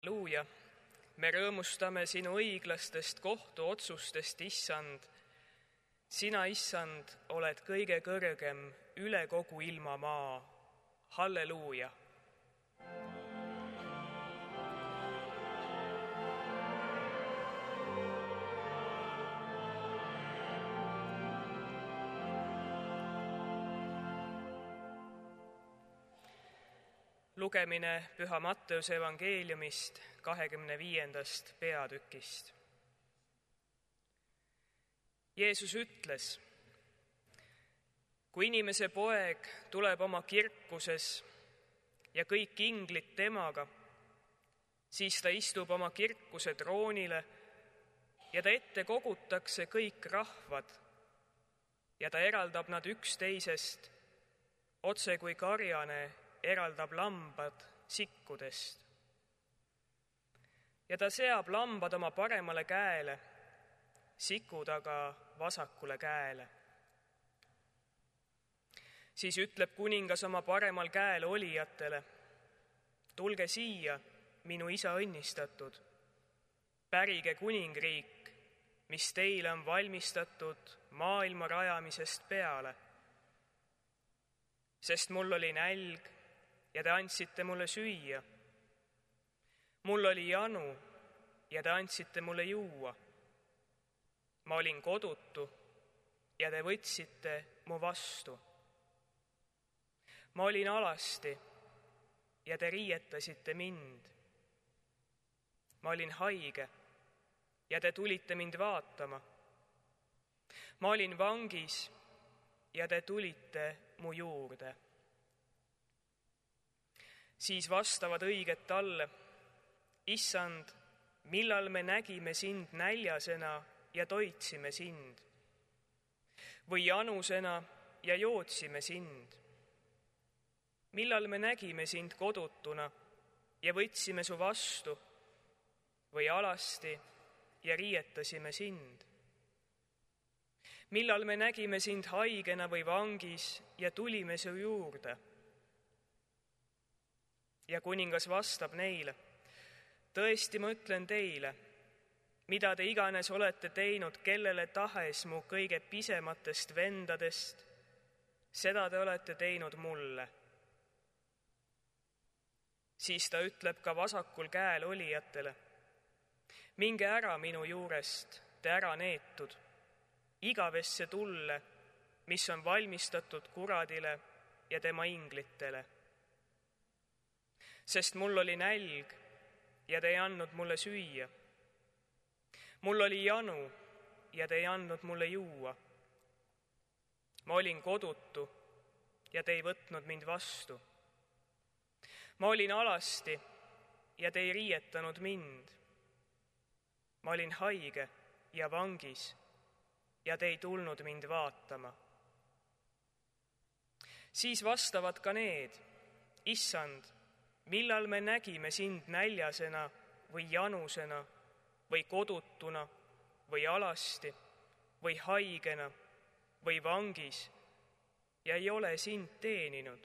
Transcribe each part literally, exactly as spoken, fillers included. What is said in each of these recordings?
Halleluuja, me rõõmustame sinu õiglastest kohtuotsustest, issand. Sina, issand, oled kõige kõrgem üle kogu ilmamaa. Halleluuja. Lugemine Püha Matteuse evangeeliumist kahekümne viiendast peatükist. Jeesus ütles, kui inimese poeg tuleb oma kirkuses ja kõik inglid temaga, siis ta istub oma kirkuse troonile ja ta ette kogutakse kõik rahvad ja ta eraldab nad üksteisest, otse kui karjane eraldab lambad sikkudest. Ja ta seab lambad oma paremale käele, sikud aga vasakule käele. Siis ütleb kuningas oma paremal käel olijatele, tulge siia, minu isa õnnistatud, pärige kuningriik, mis teile on valmistatud maailma rajamisest peale. Sest mul oli nälg, ja te andsite mulle süüa. Mul oli janu ja te andsite mulle juua. Ma olin kodutu ja te võtsite mu vastu. Ma olin alasti ja te riietasite mind. Ma olin haige ja te tulite mind vaatama. Ma olin vangis ja te tulite mu juurde. Siis vastavad õiged talle, issand, millal me nägime sind näljasena ja toitsime sind, või janusena ja jootsime sind. Millal me nägime sind kodutuna ja võtsime su vastu, või alasti ja riietasime sind. Millal me nägime sind haigena või vangis ja tulime su juurde. Ja kuningas vastab neile, tõesti ma ütlen teile, mida te iganes olete teinud kellele tahes mu kõige pisematest vendadest, seda te olete teinud mulle. Siis ta ütleb ka vasakul käel olijatele, minge ära minu juurest, te ära neetud, igavesse tulle, mis on valmistatud kuradile ja tema inglitele. Sest mul oli nälg ja te ei andnud mulle süüa. Mul oli janu ja te ei andnud mulle juua. Ma olin kodutu ja te ei võtnud mind vastu. Ma olin alasti ja te ei riietanud mind. Ma olin haige ja vangis ja te ei tulnud mind vaatama. Siis vastavad ka need, issand, millal me nägime sind näljasena või janusena või kodutuna või alasti või haigena või vangis ja ei ole sind teeninud.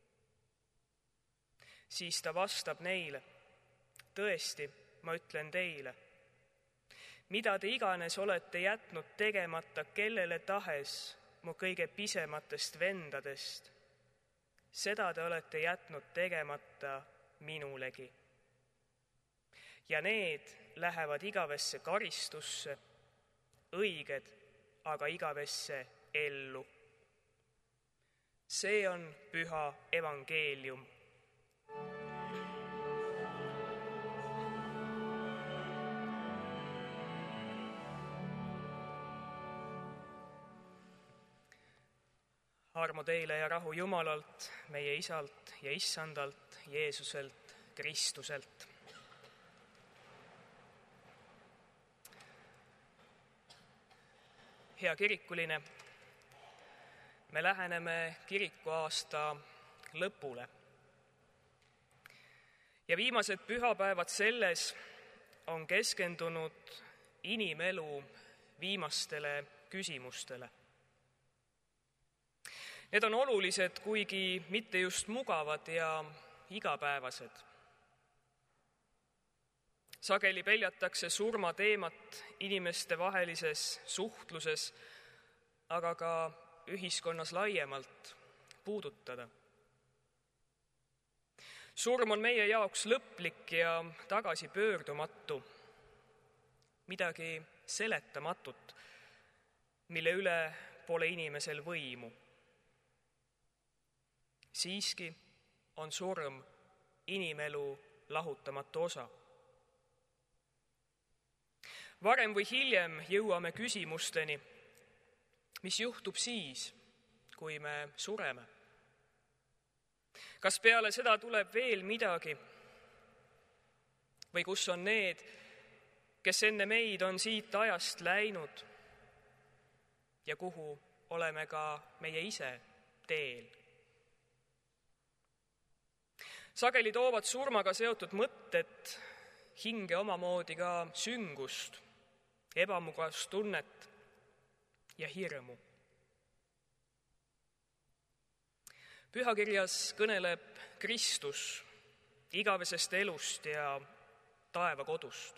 Siis ta vastab neile, tõesti, ma ütlen teile, mida te iganes olete jätnud tegemata kellele tahes mu kõige pisematest vendadest, seda te olete jätnud tegemata minulegi. Ja need lähevad igavesse karistusse, õiged aga igavesse ellu. See on püha evangeelium. Armo teile ja rahu Jumalalt, meie Isalt ja Issandalt, Jeesuselt, Kristuselt. Hea kirikuline, me läheneme kirikuaasta lõpule. Ja viimased pühapäevad selles on keskendunud inimelu viimastele küsimustele. Need on olulised, kuigi mitte just mugavad ja igapäevased. Sageli peljatakse surma teemat inimeste vahelises suhtluses, aga ka ühiskonnas laiemalt puudutada. Surm on meie jaoks lõplik ja tagasipöördumatu, midagi seletamatut, mille üle pole inimesel võimu. Siiski on surm inimelu lahutamatu osa. Varem või hiljem jõuame küsimusteni, mis juhtub siis, kui me sureme. Kas peale seda tuleb veel midagi? Või kus on need, kes enne meid on siit ajast läinud ja kuhu oleme ka meie ise teel? Sageli toovad surmaga seotud mõtted hinge omamoodi ka süngust, ebamugavust tunnet ja hirmu. Pühakirjas kõneleb Kristus igavesest elust ja taevakodust.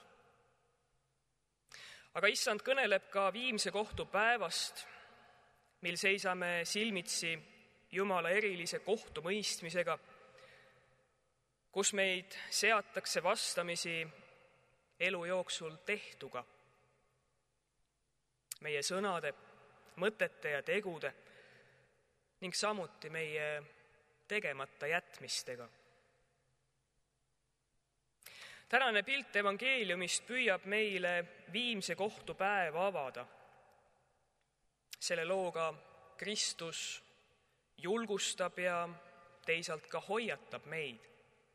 Aga issand kõneleb ka viimse kohtu päevast, mil seisame silmitsi Jumala erilise kohtumõistmisega, kus meid seatakse vastamisi elu jooksul tehtuga, meie sõnade, mõtete ja tegude ning samuti meie tegemata jätmistega. Tänane pilt evangeeliumist püüab meile viimse kohtupäeva avada. Selle looga Kristus julgustab ja teisalt ka hoiatab meid.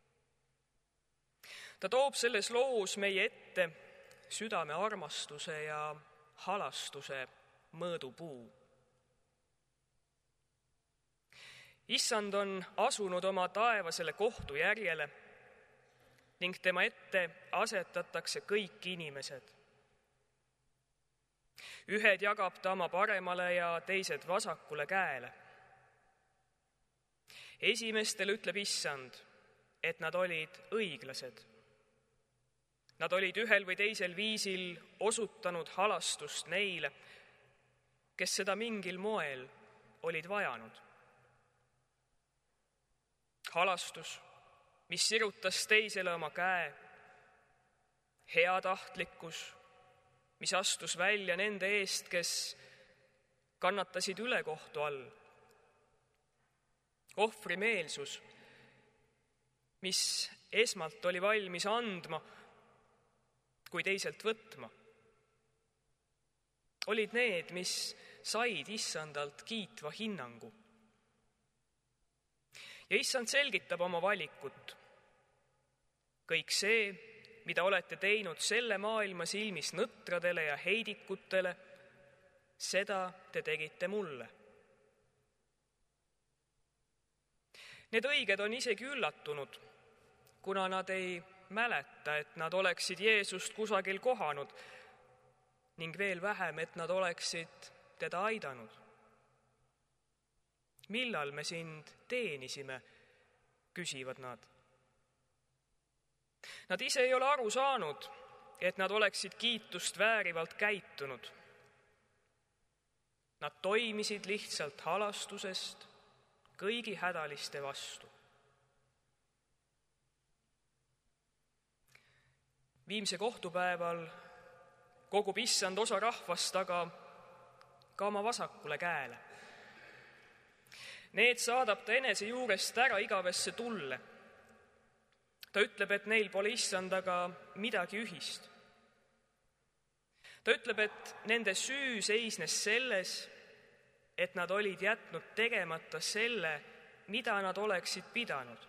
Ta toob selles loos meie ette südame armastuse ja halastuse mõõdupuu. Issand on asunud oma taevasele kohtujärjele ning tema ette asetatakse kõik inimesed. Ühed jagab ta oma paremale ja teised vasakule käele. Esimestele ütleb issand, et nad olid õiglased. Nad olid ühel või teisel viisil osutanud halastust neile, kes seda mingil moel olid vajanud. Halastus, mis sirutas teisele oma käe, heatahtlikkus, mis astus välja nende eest, kes kannatasid ülekohtu all, ohvrimeelsus, mis esmalt oli valmis andma, kui teiselt võtma, olid need, mis said issandalt kiitva hinnangu. Ja issand selgitab oma valikut. Kõik see, mida olete teinud selle maailma silmis nõtradele ja heidikutele, seda te tegite mulle. Need õiged on isegi üllatunud, kuna nad ei mäleta, et nad oleksid Jeesust kusagil kohanud ning veel vähem, et nad oleksid teda aidanud. Millal me sind teenisime, küsivad nad. Nad ise ei ole aru saanud, et nad oleksid kiitust väärivalt käitunud. Nad toimisid lihtsalt halastusest kõigi hädaliste vastu. Viimse kohtupäeval kogub issand osa rahvast aga ka oma vasakule käele. Need saadab ta enese juurest ära igavesse tulle. Ta ütleb, et neil pole issandaga midagi ühist. Ta ütleb, et nende süü seisnes selles, et nad olid jätnud tegemata selle, mida nad oleksid pidanud.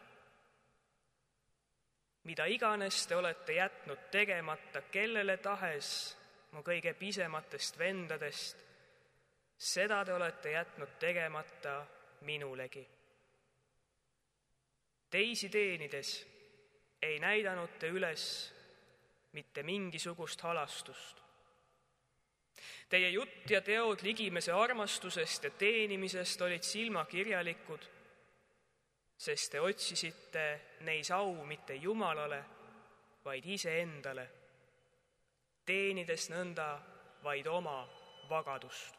Mida iganes te olete jätnud tegemata kellele tahes mu kõige pisematest vendadest, seda te olete jätnud tegemata minulegi. Teisi teenides ei näidanud te üles mitte mingisugust halastust. Teie jutt ja teod ligimese armastusest ja teenimisest olid silmakirjalikud, sest te otsisite neis au mitte Jumalale, vaid iseendale, teenides nõnda vaid oma vagadust.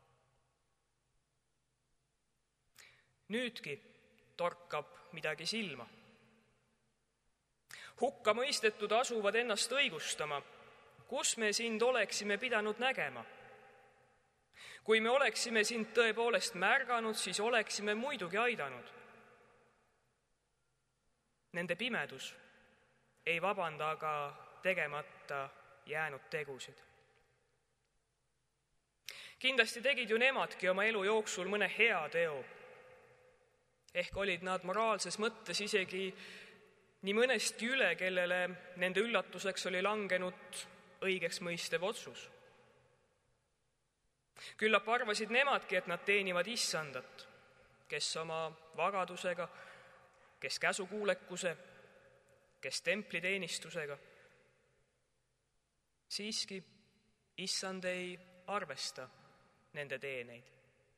Nüüdki torkab midagi silma. Hukka mõistetud asuvad ennast õigustama, kus me sind oleksime pidanud nägema. Kui me oleksime sind tõepoolest märganud, siis oleksime muidugi aidanud. Nende pimedus ei vabanda aga tegemata jäänud tegusid. Kindlasti tegid ju nemadki oma elu jooksul mõne hea teo. Ehk olid nad moraalses mõttes isegi nii mõnestki üle, kellele nende üllatuseks oli langenud õigeks mõistev otsus. Küllap arvasid nemadki, et nad teenivad issandat, kes oma vagadusega, kes käsukuulekuse, kes templiteenistusega. Siiski issand ei arvesta nende teeneid.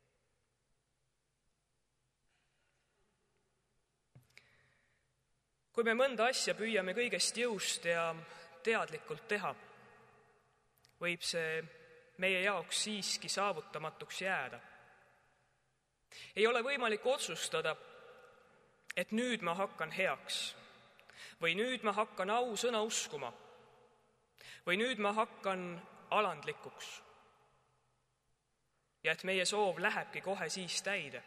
Kui me mõnda asja püüame kõigest jõust ja teadlikult teha, võib see meie jaoks siiski saavutamatuks jääda. Ei ole võimalik otsustada, et nüüd ma hakkan heaks või nüüd ma hakkan ausõna uskuma või nüüd ma hakkan alandlikuks ja et meie soov lähebki kohe siis täide.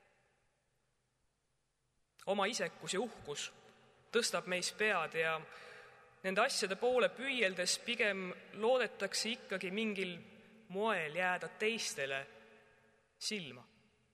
Oma isekus ja uhkus tõstab meis pead ja nende asjade poole püüeldes pigem loodetakse ikkagi mingil moel jääda teistele silma.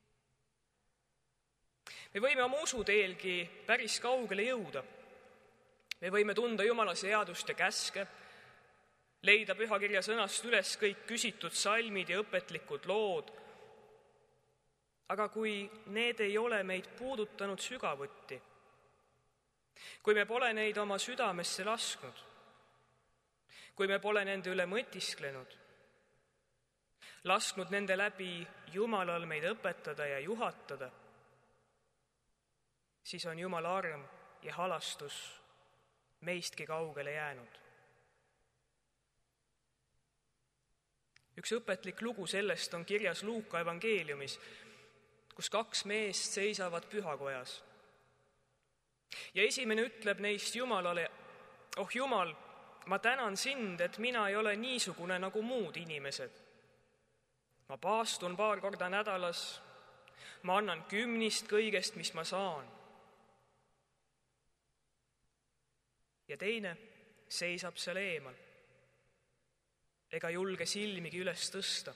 Me võime oma usuteelgi päris kaugele jõuda. Me võime tunda Jumala seadust ja käske, leida pühakirja sõnast üles kõik küsitud salmid ja õpetlikud lood. Aga kui need ei ole meid puudutanud sügavuti, kui me pole neid oma südamesse lasknud, kui me pole nende üle mõtisklenud, lasknud nende läbi Jumalal meid õpetada ja juhatada, siis on Jumala arm ja halastus meistki kaugele jäänud. Üks õpetlik lugu sellest on kirjas Luuka evangeeliumis, kus kaks meest seisavad pühakojas. Ja esimene ütleb neist Jumalale, oh Jumal, ma tänan sind, et mina ei ole niisugune nagu muud inimesed. Ma paastun paar korda nädalas, ma annan kümnist kõigest, mis ma saan. Ja teine seisab seal eemal, ega julge silmigi üles tõsta.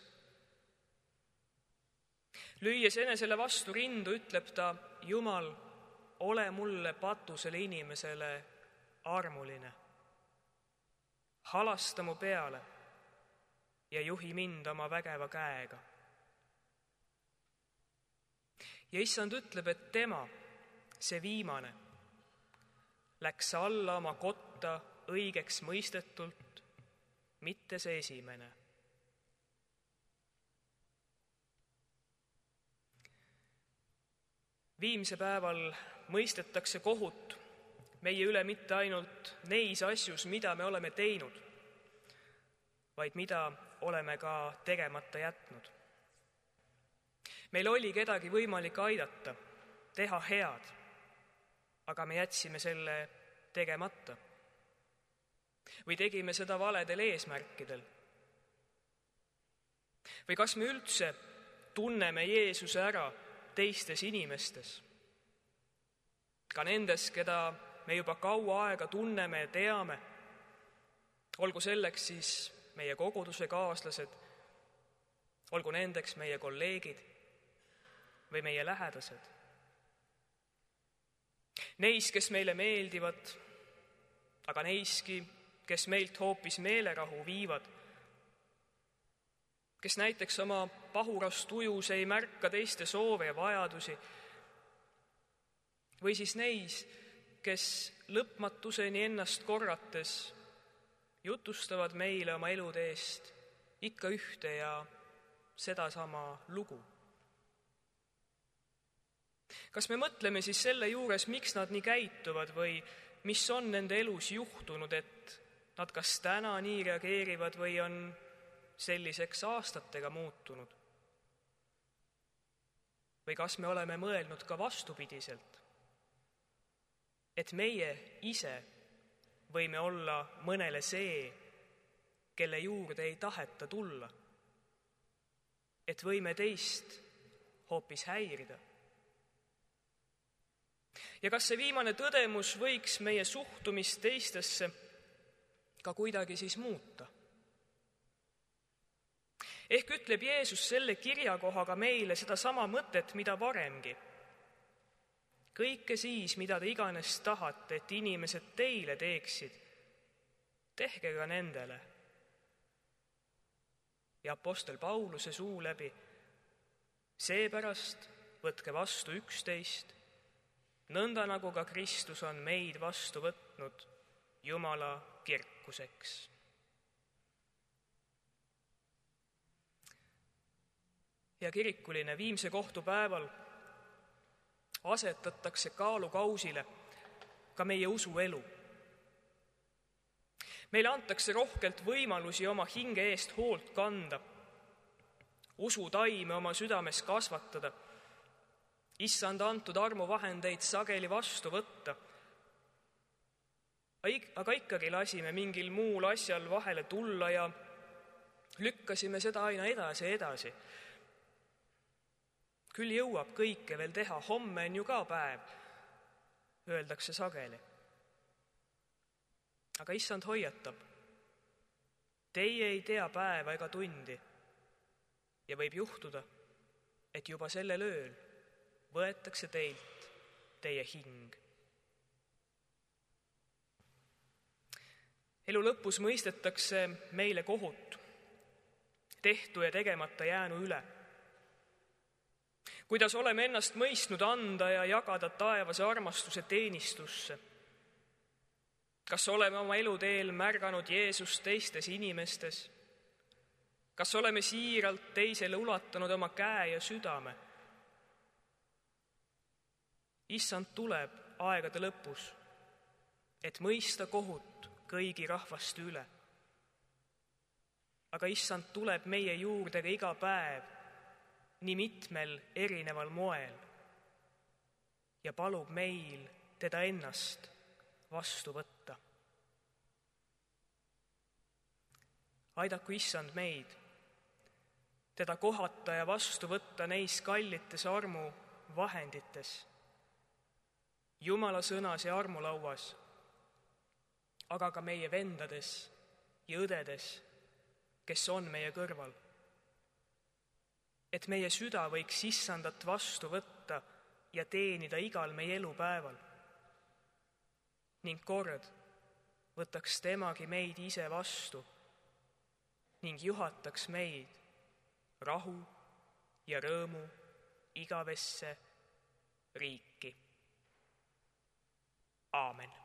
Lüües enesele vastu rindu, ütleb ta, Jumal, ole mulle patusele inimesele armuline. Halasta mu peale ja juhi mind oma vägeva käega. Ja issand ütleb, et tema, see viimane, läks alla oma kotta õigeks mõistetult, mitte see esimene. Viimse päeval mõistetakse kohut meie üle mitte ainult neis asjus, mida me oleme teinud, vaid mida oleme ka tegemata jätnud. Meil oli kedagi võimalik aidata, teha head, aga me jätsime selle tegemata. Või tegime seda valedel eesmärkidel. Või kas me üldse tunneme Jeesuse ära teistes inimestes, ka nendes, keda me juba kaua aega tunneme ja teame, olgu selleks siis meie koguduse kaaslased, olgu nendeks meie kolleegid või meie lähedased. Neis, kes meile meeldivad, aga neiski, kes meilt hoopis meelerahu viivad, kes näiteks oma pahurast ujus ei märka teiste soove ja vajadusi, või siis neis, kes lõpmatuseni ennast korrates jutustavad meile oma elude eest ikka ühte ja sedasama lugu. Kas me mõtleme siis selle juures, miks nad nii käituvad või mis on nende elus juhtunud, et nad kas täna nii reageerivad või on selliseks aastatega muutunud. Või kas me oleme mõelnud ka vastupidiselt, et meie ise võime olla mõnele see, kelle juurde ei taheta tulla, et võime teist hoopis häirida. Ja kas see viimane tõdemus võiks meie suhtumist teistesse ka kuidagi siis muuta? Ehk ütleb Jeesus selle kirjakohaga meile sedasama mõtet, mida varemgi. Kõike siis, mida te iganes tahate, et inimesed teile teeksid, tehke ka nendele. Ja apostel Pauluse suu läbi, seepärast võtke vastu üksteist, nõnda nagu ka Kristus on meid vastu võtnud Jumala kirkuseks. Ja kirikuline viimse kohtupäeval asetatakse kaalukausile ka meie usuelu. Meile antakse rohkelt võimalusi oma hinge eest hoolt kanda, usutaime oma südames kasvatada, issanda antud armuvahendeid sageli vastu võtta. Aga ikkagi lasime mingil muul asjal vahele tulla ja lükkasime seda aina edasi ja edasi. Küll jõuab kõike veel teha, homme on ju ka päev, öeldakse sageli. Aga issand hoiatab, teie ei tea päeva ega tundi ja võib juhtuda, et juba sellel ööl võetakse teilt teie hing. Elu lõpus mõistetakse meile kohut, tehtu ja tegemata jäänu üle. Kuidas oleme ennast mõistnud anda ja jagada taevase armastuse teenistusse? Kas oleme oma eluteel märganud Jeesust teistes inimestes? Kas oleme siiralt teisele ulatanud oma käe ja südame? Issand tuleb aegade lõpus, et mõista kohut kõigi rahvaste üle. Aga issand tuleb meie juurde ka iga päev, nii mitmel erineval moel ja palub meil teda ennast vastu võtta. Aidaku issand meid, teda kohata ja vastu võtta neis kallites armu vahendites, Jumala sõnas ja armulauas, aga ka meie vendades ja õdedes, kes on meie kõrval. Et meie süda võiks issandat vastu võtta ja teenida igal meie elupäeval. Ning kord võtaks temagi meid ise vastu ning juhataks meid rahu ja rõõmu igavesse riiki. Aamen.